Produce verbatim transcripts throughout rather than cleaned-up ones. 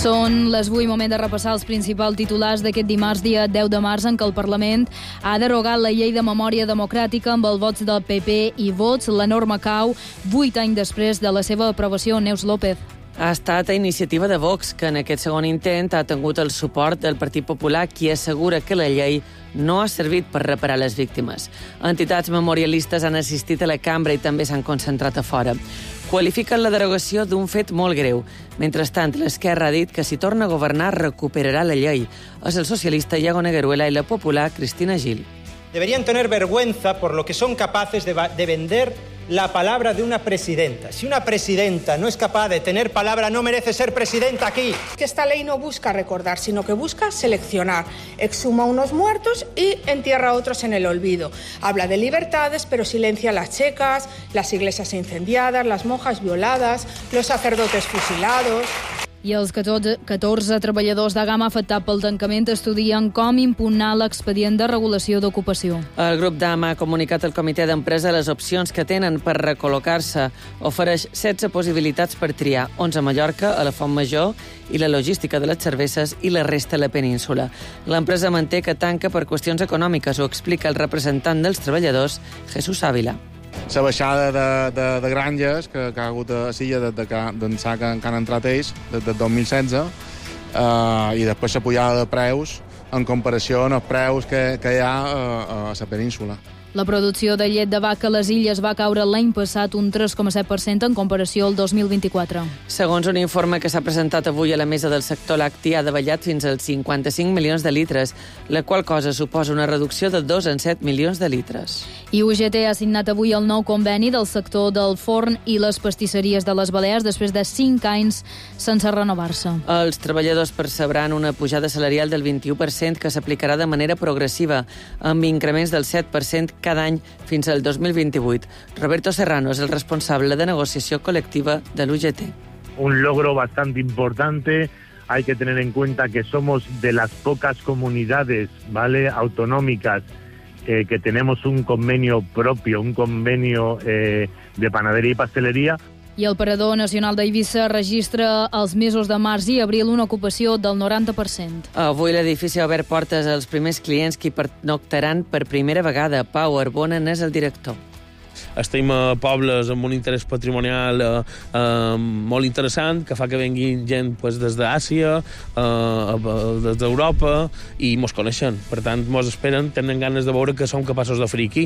Són les vuit, moment de repassar els principals titulars d'aquest dimarts, dia deu de març, en què el Parlament ha derogat la llei de memòria democràtica amb els vots del P P i Vots. La norma cau vuit anys després de la seva aprovació. Neus López. Ha estat a iniciativa de Vox, que en aquest segon intent ha tingut el suport del Partit Popular, qui assegura que la llei no ha servit per reparar les víctimes. Entitats memorialistes han assistit a la cambra i també s'han concentrat a fora. Qualifiquen la derogació d'un fet molt greu. Mentrestant, l'Esquerra ha dit que si torna a governar recuperarà la llei. És el socialista Iago Negueruela i la popular Cristina Gil. Deberían tener vergüenza por lo que son capaces de, de vender la palabra de una presidenta. Si una presidenta no es capaz de tener palabra, no merece ser presidenta aquí. Que esta ley no busca recordar, sino que busca seleccionar. Exhuma unos muertos y entierra a otros en el olvido. Habla de libertades, pero silencia a las checas, las iglesias incendiadas, las monjas violadas, los sacerdotes fusilados. I els catorze treballadors de Gama afectats pel tancament estudien com impugnar l'expedient de regulació d'ocupació. El grup d'Ama ha comunicat al comitè d'empresa les opcions que tenen per recol·locar-se. Ofereix setze possibilitats per triar, onze a Mallorca, a la Font Major i la logística de les cerveses i la resta a la península. L'empresa manté que tanca per qüestions econòmiques, ho explica el representant dels treballadors, Jesús Ávila. La baixada de, de, de granges que, que ha hagut a Silla des de, d'ençà que, que han entrat ells, des del dos mil setze, eh, i després la pujada de preus en comparació amb els preus que, que hi ha a, a la península. La producció de llet de vaca a les Illes va caure l'any passat un tres coma set per cent en comparació al dos mil vint-i-quatre. Segons un informe que s'ha presentat avui a la mesa del sector lacti, ha davallat fins als cinquanta-cinc milions de litres, la qual cosa suposa una reducció de dos en set milions de litres. I U G T ha signat avui el nou conveni del sector del forn i les pastisseries de les Balears després de cinc anys sense renovar-se. Els treballadors percebran una pujada salarial del vint-i-u per cent que s'aplicarà de manera progressiva, amb increments del set per cent cada any fins al dos mil vint-i-vuit. Roberto Serrano és el responsable de negociació col·lectiva de l'U G T. Un logro bastante importante. Hay que tener en cuenta que somos de las pocas comunidades, ¿vale?, autonómicas eh, que tenemos un convenio propio, un convenio eh, de panadería y pastelería. I el Parador Nacional d'Eivissa registra els mesos de març i abril una ocupació del noranta per cent. Avui l'edifici ha obert portes als primers clients que hi pernoctaran per primera vegada. Pau Arbona n'és el director. Estem a pobles amb un interès patrimonial eh, eh, molt interessant, que fa que venguin gent pues, des d'Àsia, eh, des d'Europa, i mos coneixen. Per tant, mos esperen, tenen ganes de veure que som capaços d'oferir aquí.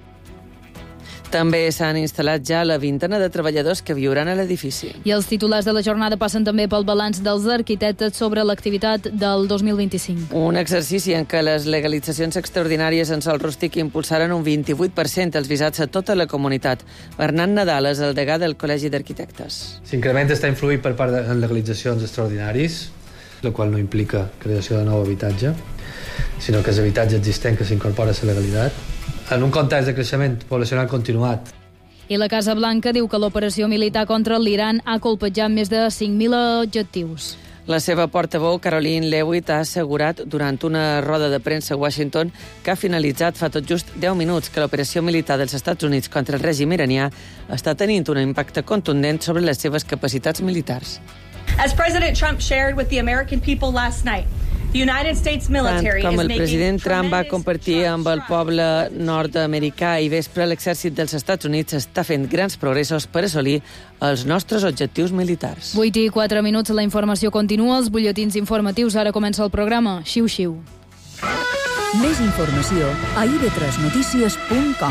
També s'han instal·lat ja la vintena de treballadors que viuran a l'edifici. I els titulars de la jornada passen també pel balanç dels arquitectes sobre l'activitat del dos mil vint-i-cinc. Un exercici en què les legalitzacions extraordinàries en sòl rústic impulsaren un vint-i-vuit per cent els visats a tota la comunitat. Bernat Nadal és el degà del Col·legi d'Arquitectes. L'increment està influït per part de legalitzacions extraordinàries, la qual no implica creació de nou habitatge, sinó que és habitatge existent que s'incorpora a la legalitat, en un context de creixement poblacional continuat. I la Casa Blanca diu que l'operació militar contra l'Iran ha colpejat més de cinc mil objectius. La seva portaveu, Caroline Leavitt, ha assegurat durant una roda de premsa a Washington que ha finalitzat fa tot just deu minuts que l'operació militar dels Estats Units contra el règim iranià està tenint un impacte contundent sobre les seves capacitats militars. As President Trump shared with the American people last night, the United States military Tant com el is president Trump va tremendous compartir amb el poble nord-americà i vespre, l'exèrcit dels Estats Units està fent grans progressos per assolir els nostres objectius militars. vuit i quatre minuts, la informació continua, els butlletins informatius, ara comença el programa. Xiu-xiu. Més informació a i ve tres notícies punt com.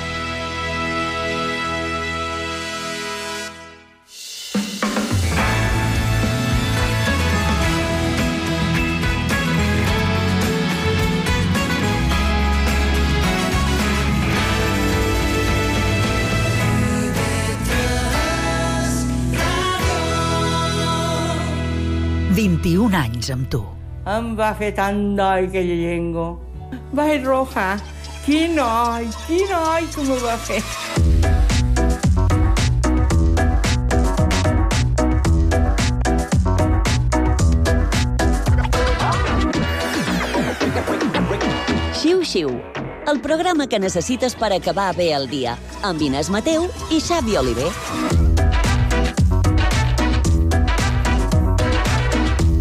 vint-i-un anys amb tu. Em va fer tant d'oi aquella llengua. Vaig rojar. Quin oi, quin oi que me va fer. Xiu-xiu, el programa que necessites per acabar bé el dia, amb Inés Mateu i Xavi Oliver.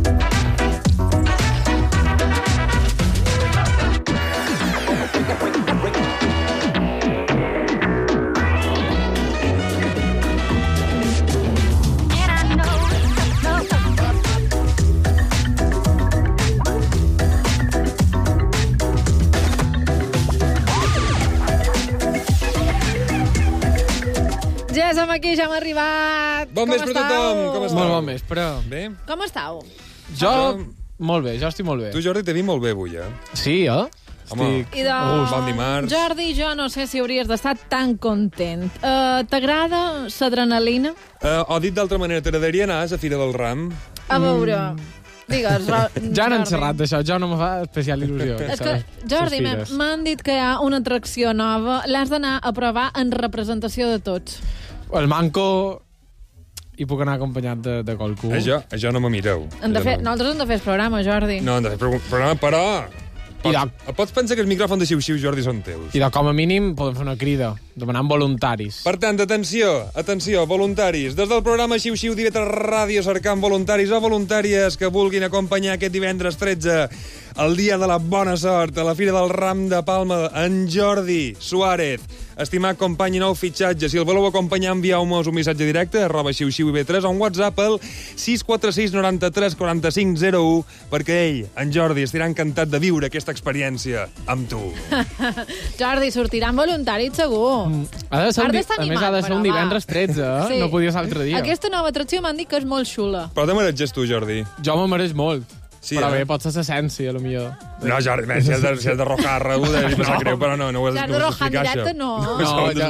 som aquí, ja hem arribat. Bon vespre a tothom, com estàu? Molt bon vespre. Bé? Com estàu? Jo, molt bé, jo estic molt bé. Tu, Jordi, t'he vist molt bé avui, eh? Sí, eh? Home, I doncs, bon dimarts. Jordi, jo no sé si hauries d'estar tan content. Uh, T'agrada l'adrenalina? Uh, o dit d'altra manera, t'agradaria anar a la Fira del Ram? A veure... Mm. Digues, Ro ja n'han xerrat d'això, jo no me fa especial il·lusió. És que, Jordi, m'han dit que hi ha una atracció nova, l'has d'anar a provar en representació de tots. El manco hi puc anar acompanyat de, de qualcú. Això, això no me mireu. Hem de fer, no. Nosaltres hem de fer el programa, Jordi. No, hem de fer el programa, però... Pots, de... pots pensar que els micròfons de xiu-xiu, Jordi, són teus. I de com a mínim podem fer una crida, demanant voluntaris. Per tant, atenció, atenció, voluntaris. Des del programa Xiu-Xiu d'I V tres Ràdio cercant voluntaris o voluntàries que vulguin acompanyar aquest divendres tretze el dia de la bona sort a la Fira del Ram de Palma en Jordi Suárez. Estimat company i nou fitxatge, si el voleu acompanyar, envieu-nos un missatge directe arroba xiu-xiu i ve tres o un WhatsApp al sis quatre sis noranta-tres quaranta-cinc zero u perquè ell, en Jordi, estarà encantat de viure aquesta experiència amb tu. Jordi, sortiran voluntaris segur. Mm. Ha de ser un, a més, ha de ser un divendres tretze, eh? Sí. No podia ser l'altre dia. Aquesta nova atracció m'han dit que és molt xula. Però te mereixes tu, Jordi. Jo me mereix molt. Sí, però eh? Bé, pot ser l'essència, potser. No, Jordi, si has de, si has de rojar rebuda, no. Em sap greu, però no, no ho has, no ho has d'explicar, això. No, no, ja...